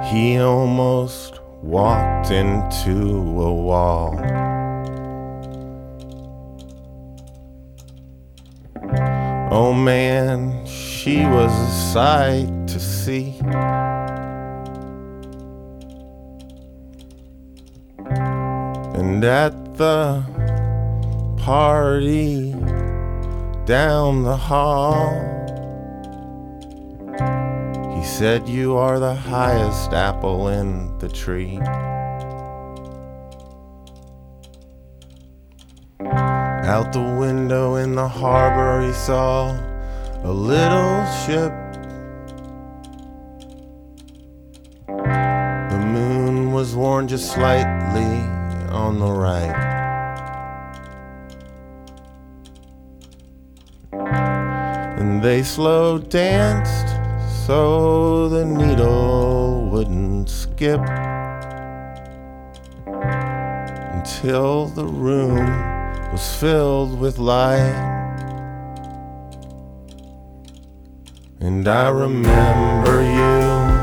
He almost walked into a wall. Oh man, she was a sight to see. And at the party down the hall, he said, "You are the highest apple in the tree." Out the window in the harbor he saw a little ship. The moon was worn just slightly on the right. And they slow danced so the needle wouldn't skip, until the room was filled with light. And I remember you,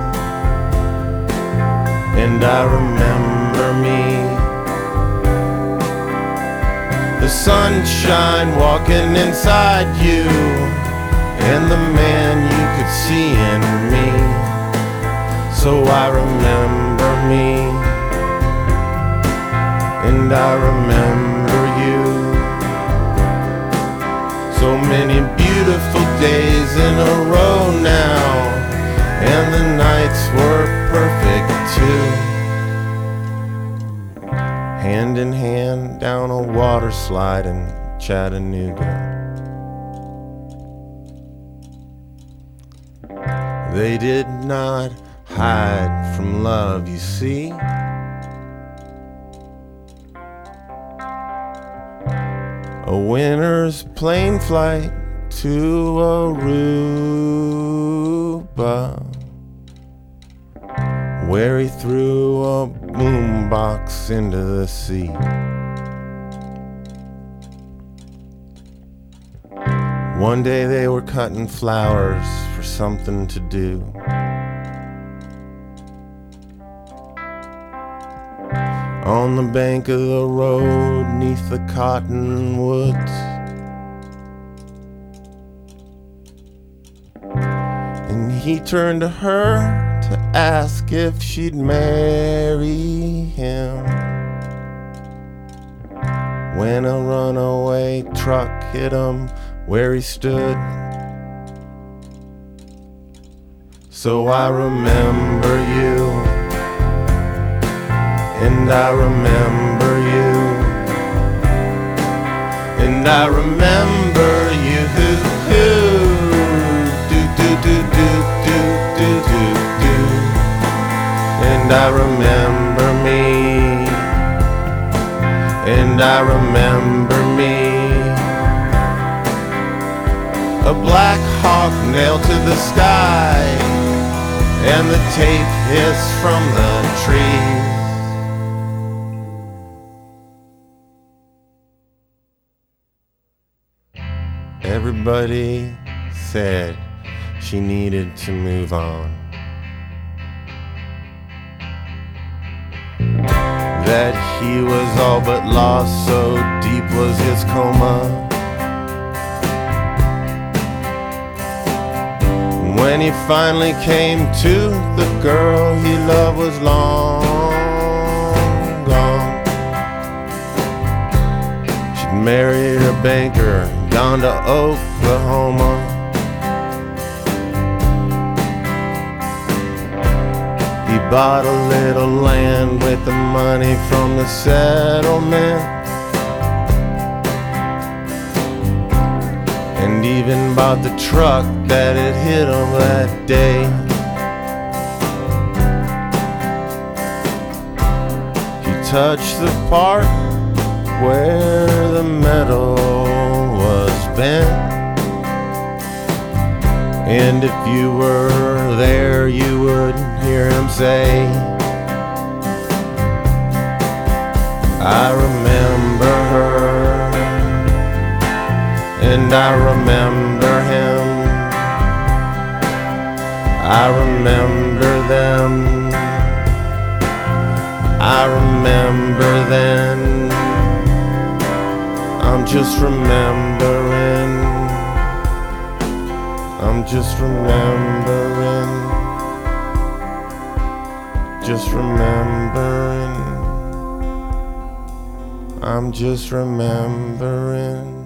and I remember me, the sunshine walking inside you, and the man you could see in me. So I remember me, and I remember you. So many beautiful days in a row now, and the nights were perfect too. Hand in hand down a water slide in Chattanooga. They did not hide from love, you see. A winter's plane flight to Aruba, where he threw a boombox into the sea. One day they were cutting flowers for something to do. On the bank of the road, 'neath the cottonwoods. And he turned to her to ask if she'd marry him, when a runaway truck hit him where he stood. So I remember you, and I remember you, and I remember you. Do do do do do do do do. And I remember me, and I remember me. A Black Hawk nailed to the sky, and the tape hissed from the trees. Everybody said she needed to move on, that he was all but lost, so deep was his coma. When he finally came to, the girl he loved was long gone. She'd married a banker, gone to Oklahoma. He bought a little land with the money from the settlement, and even bought the truck that had hit him that day. He touched the part where the metal was bent, and if you were there you would hear him say, "I remember her, and I remember him, I remember them." remember then. I'm just remembering. I'm just remembering. Just remembering. I'm just remembering.